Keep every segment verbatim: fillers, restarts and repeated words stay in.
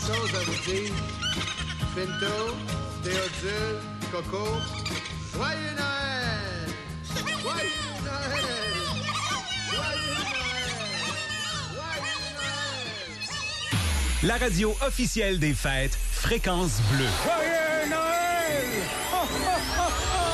chose à vous dire. Pinto, Théodule, Coco, joyeux Noël! Joyeux Noël! Joyeux Noël! Joyeux Noël! La radio officielle des fêtes, Fréquence Bleue. Joyeux Noël! Ho, ho, ho, ho!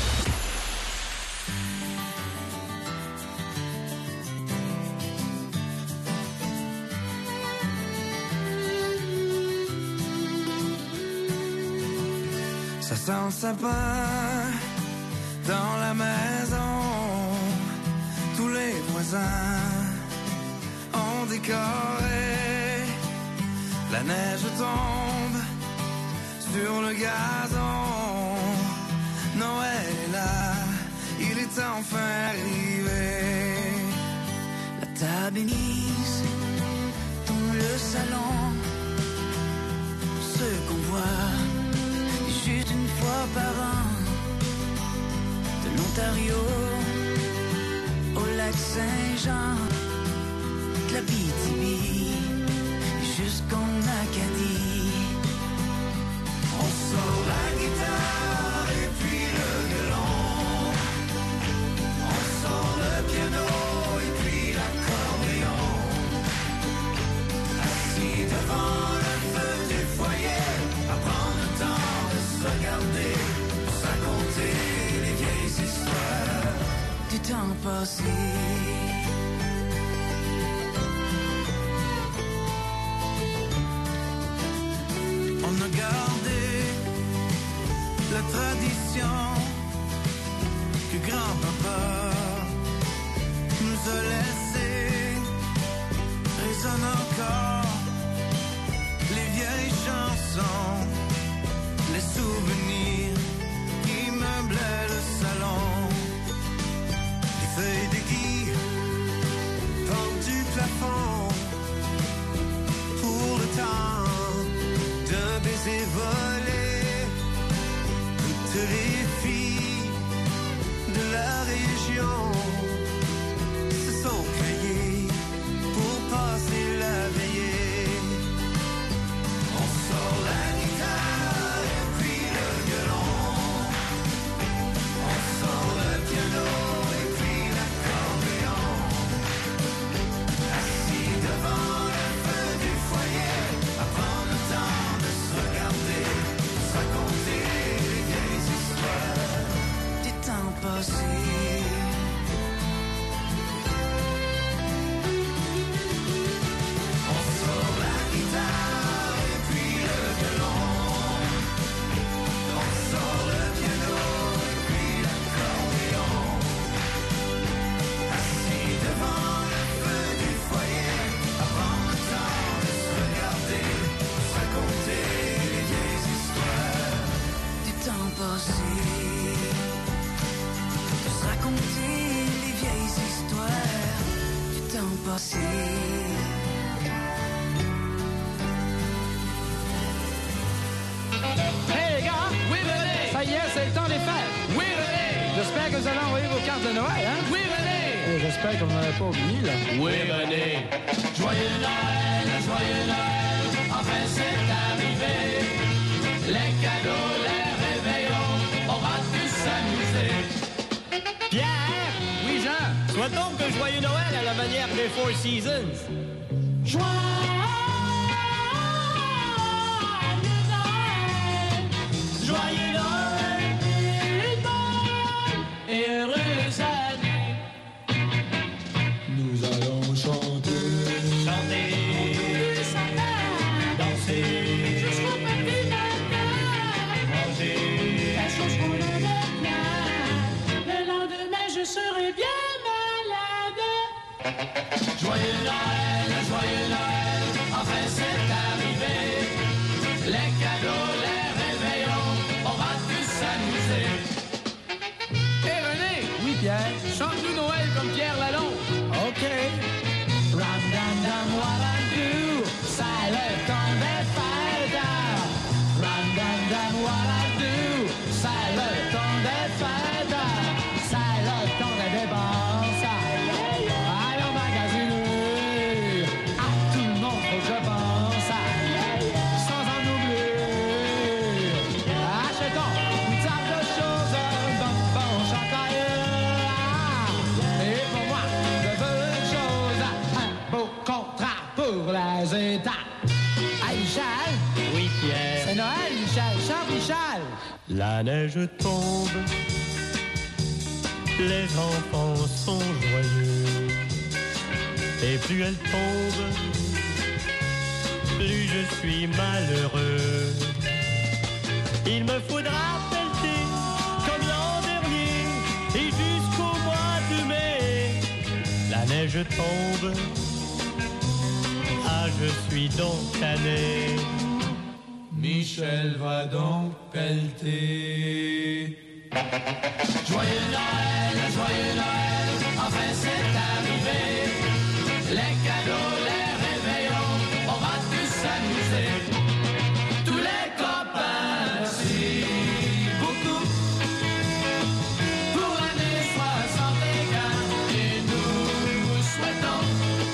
Ça sent le sapin dans la maison. Tous les voisins ont décoré. La neige tombe sur le gazon. Noël est là, il est enfin arrivé. La table est mise dans le salon. Ce qu'on voit juste une fois par an, de l'Ontario au lac Saint-Jean, de la B T B jusqu'en Acadie. On sort la guitare et puis le violon, on sort le piano et puis l'accordéon. Assis devant le feu du foyer, à prendre le temps de se regarder, pour se raconter les vieilles histoires du temps passé. On a gardé la tradition que grand-papa nous a laissé. Résonne encore les vieilles chansons, les souvenirs qui meublaient le salon. Les feuilles de gui tombent du plafond pour le temps d'un baiser volé. Toutes les filles de la région se sont cueillies pour passer la veillée. On sort la guitare et puis le violon, on sort le piano et puis l'accordéon. Assis devant le feu du foyer, à prendre le temps de se regarder, de se raconter les vieilles histoires du temps passé. On sort la guitare et puis le violon, on sort le piano et puis l'accordéon. Assis devant le feu du foyer, à prendre le temps de se regarder, de se raconter les vieilles histoires du temps passé. De se raconter les vieilles histoires du temps passé. Hey les gars! Oui, René! Ça y est, c'est le temps des fêtes! Oui, René! J'espère que vous avez envoyé vos cartes de Noël, hein? Oui, René! Et j'espère qu'on n'en avait pas oublié, là. Oui, René. Joyeux Noël, joyeux Noël, enfin c'est arrivé. Les cadeaux, les réveillons, on va tous s'amuser. Pierre! Oui, Jean! Sois donc un joyeux Noël à la manière des Four Seasons. Joyeux Joyeux Noël, une bonne et heureuse année. Nous allons chanter, Chantez, Danser jusqu'au petit matin. manger. La chose pour le lendemain. Le lendemain, je serai bien malade. Joyeux Noël, joyeux Noël, enfin c'est arrivé. Les cadeaux, les réveillons, on va tous s'amuser. Hey, René! Oui, Pierre. Chante-nous Noël comme Pierre Lalonde! OK. Ram dam dam what I do, c'est le temps des fêtes. Ram dam dam what I do, c'est le temps des fêtes. C'est le temps des dépenses. Allons magasiner, à tout le monde faut que je pense. La neige tombe, les enfants sont joyeux. Et plus elle tombe, plus je suis malheureux. Il me faudra pelleter comme l'an dernier et jusqu'au mois de mai. La neige tombe, ah je suis donc tanné. Michel va donc pelleter. Joyeux Noël, joyeux Noël, enfin c'est arrivé. Les cadeaux, les réveillons, on va tous s'amuser. Tous les copains, merci beaucoup pour l'année soixante et un. Et nous souhaitons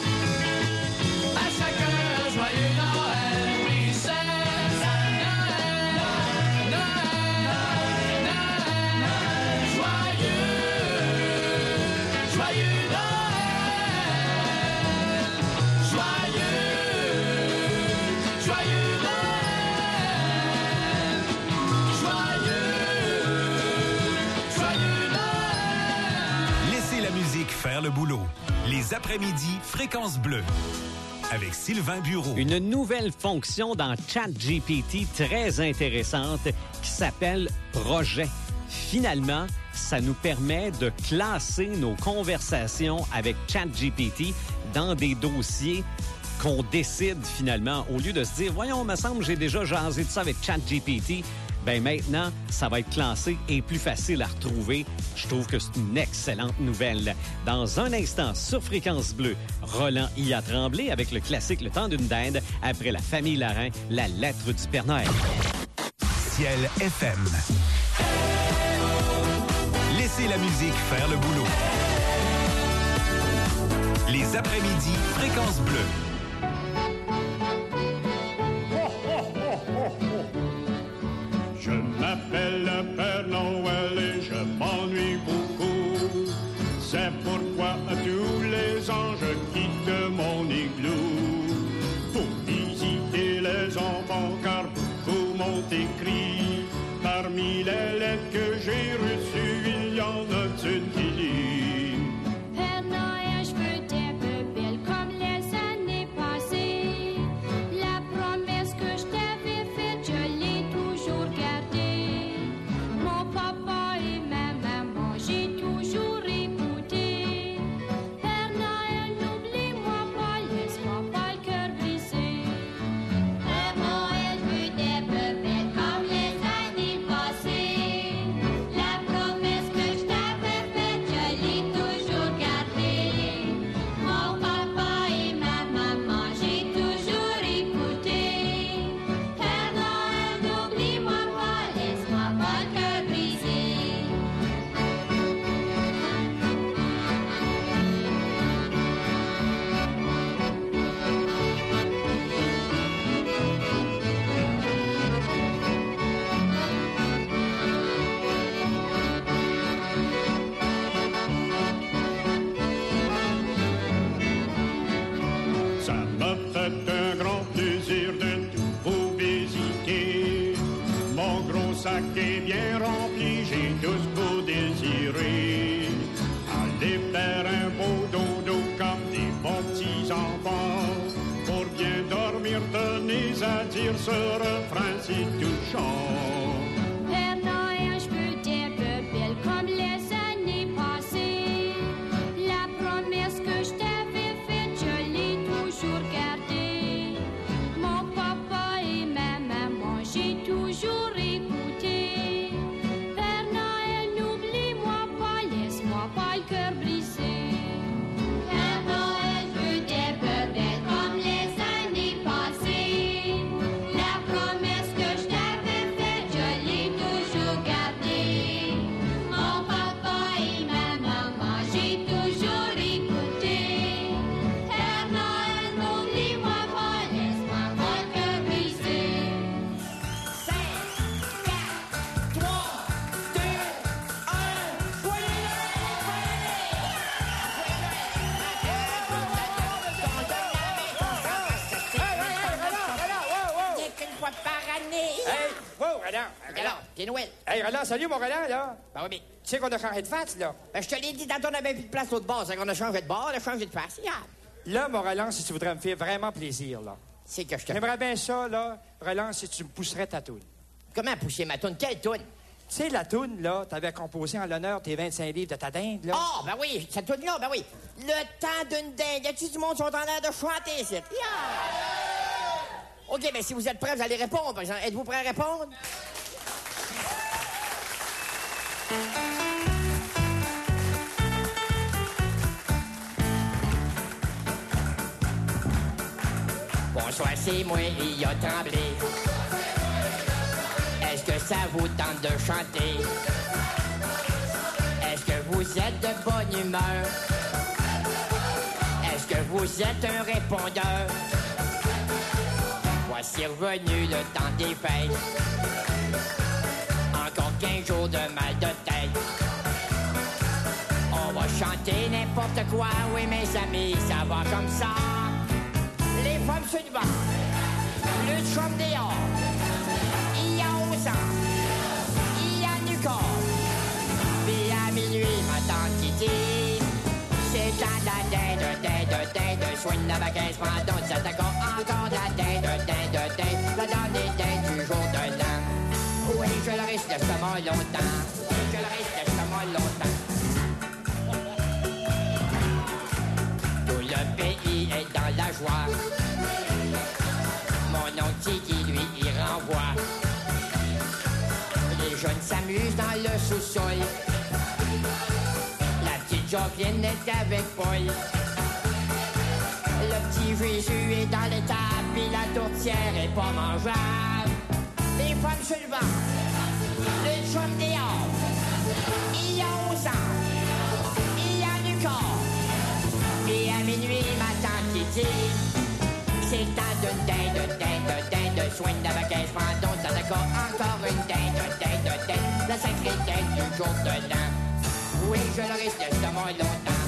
à chacun un joyeux Noël. Oui, c'est Noël, Noël, Noël, Noël, joyeux, joyeux Noël, joyeux, joyeux Noël, joyeux, joyeux Noël. Laissez la musique faire le boulot. Les après-midi, Fréquence Bleue. Avec Sylvain Bureau. Une nouvelle fonction dans ChatGPT très intéressante qui s'appelle Projet. Finalement, ça nous permet de classer nos conversations avec ChatGPT dans des dossiers qu'on décide finalement. Au lieu de se dire, voyons, me semble j'ai déjà jasé de ça avec ChatGPT, ben maintenant, ça va être classé et plus facile à retrouver. Je trouve que c'est une excellente nouvelle. Dans un instant, sur Fréquence Bleue, Roland y a tremblé avec le classique Le Temps d'une dinde. Après la famille Larin, la lettre du Père Noël. Ciel F M. Laissez la musique faire le boulot. Les après-midi, Fréquence Bleue. Je m'appelle le Père Noël et je m'ennuie beaucoup. C'est pourquoi tous les ans je quitte mon igloo pour visiter les enfants car beaucoup m'ont écrit. Parmi les lettres que j'ai reçues, il y en a une qui lit: Père Noël, je veux des bébelles comme les années passées. La promesse que je t'avais faite, je l'ai toujours gardée. Mon papa et ma maman, j'ai toujours écouté. Père Noël, n'oublie-moi pas, laisse-moi pas le cœur brisé. Père Noël, je veux des bébelles comme les années passées. La promesse que je t'avais faite, je l'ai toujours gardée. Mon papa et ma maman, j'ai toujours écouté. Père Noël, n'oublie-moi pas, laisse-moi pas le cœur brisé. Ça m'a fait un grand plaisir de tout vous visiter. Mon gros sac est bien rempli, j'ai tout ce que vous désirez. Allez faire un beau dodo comme des bons petits enfants. Pour bien dormir, tenez à dire ce refrain si touchant. Père Noël, je veux des bébelles comme les années passées. La promesse que je t'avais faite, je l'ai toujours gardée. Mon papa et ma maman, j'ai toujours écouté. Père Noël, n'oublie-moi pas, laisse-moi pas le cœur brisé. Père Noël, je veux des bébelles comme les années passées. La promesse alors, t'es Noël. Hey, Roland, salut, mon Roland, là. Ben oui, mais... Tu sais qu'on a changé de face, là. Ben, je te l'ai dit, tantôt, on avait plus de place l'autre bord. C'est qu'on a changé de bord, on a changé de face. Yeah. Là, mon Roland, si tu voudrais me faire vraiment plaisir, là. C'est que je te... J'aimerais bien ça, là, Roland, si tu me pousserais ta toune. Comment pousser ma toune? Quelle toune? Tu sais, la toune, là, t'avais composé en l'honneur tes vingt-cinq livres de ta dinde, là. Ah, oh, ben oui, cette toune-là, ben oui. Le temps d'une dinde. Y a-tu du monde qui sont en l'air de chanter, ici? Yeah! OK, ben si vous êtes prêts, vous allez répondre, par exemple. Êtes-vous prêts à répondre? Bonsoir, c'est moi, il a tremblé. Est-ce que ça vous tente de chanter? Est-ce que vous êtes de bonne humeur? Est-ce que vous êtes un répondeur? Voici revenu le temps des fêtes. Encore quinze jours de mal de tête. On va chanter n'importe quoi, oui mes amis, ça va comme ça. Les femmes sur le banc, le chum dehors. Il y a onze ans, il y a du corps. Puis à minuit, ma tante qui dit, c'est temps de la dinde, dinde, dinde, soigne la baguette, pendant ça d'accord, encore de la dinde, dinde, dinde, la dernière dinde du jour de l'an. Oui, je le risque de ce mot longtemps, oui, je le risque de ce mot longtemps. Tout le pays est dans la joie. Mon oncle Tiki, lui, il renvoie. Les jeunes s'amusent dans le sous-sol. La petite Jocelyne est avec Paul. Le petit Jésus est dans l'étable, puis la tourtière est pas mangeable. Les femmes sur le banc, le chum dehors. Il y a onze ans, il y a du corps. Puis à minuit, ma tante qui dit, c'est le temps d'une dinde, dinde, dinde, soigne la baguette, pendant ça d'accord, encore une dinde, dinde, dinde, la sacrée dinde du jour de l'an. Oui, je le risque de ce mot longtemps.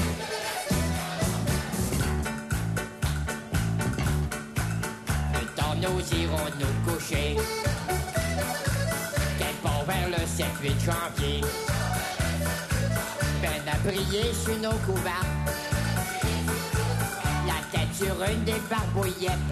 Plus tard, nous irons nous coucher. Quelque part vers le sept huit janvier. Ben à prier sur nos couverts. La tête sur une des barbouillettes.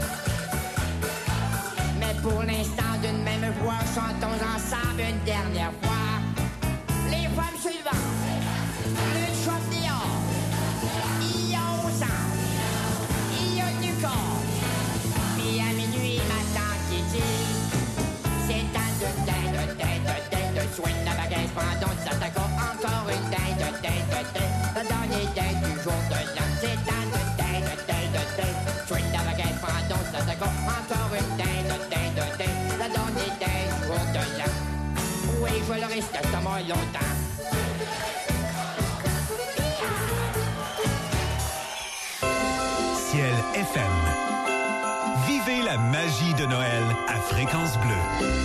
Mais pour l'instant, d'une même voix, chantons ensemble une dernière fois. Les femmes suivantes, le chum dehors. Il y a onze ans, il y a du corps. Puis à minuit, ma tante qui dit, c'est temps de dinde, dinde, dinde, soigne la baguette, pendant ça d'accord, encore une dinde, dinde, dinde, la dernière dinde du jour de l'an. C'est temps de dinde, dinde, dinde, soigne la baguette, pendant ça d'accord, encore une dinde, dinde, dinde, la dernière dinde du jour de l'an. Oui, je le risque de ce mot longtemps. Ciel F M. Vivez la magie de Noël à Fréquence Bleue.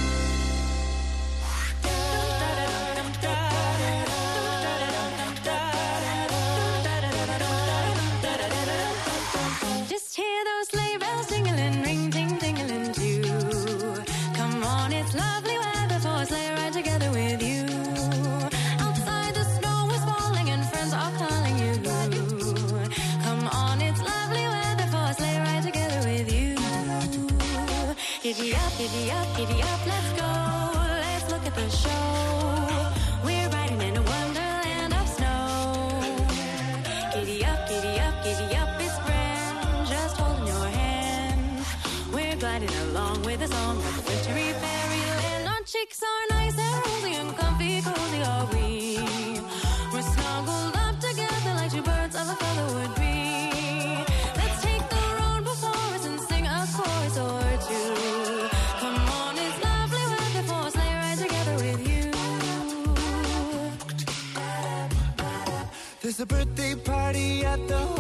Just hear those sleigh bells jingling, ring, ting, tingling too. Come on, it's lovely weather for a sleigh ride together with you. Outside the snow is falling and friends are calling you. Come on, it's lovely weather for a sleigh ride together with you. Giddy up, giddy up, giddy up, let's go. Let's look at the show. We're riding in a wonderland of snow. Giddy up, giddy up, giddy up, it's grand. Just holding your hand. We're gliding along with a song of wintry fairyland. Our cheeks are nice and rosy and comfy, cozy are we. We're snuggled up together like two birds of a feather would be. Let's take the road before us and sing a chorus or two. Come on, it's lovely weather for a sleigh ride together with you. There's a birthday party at the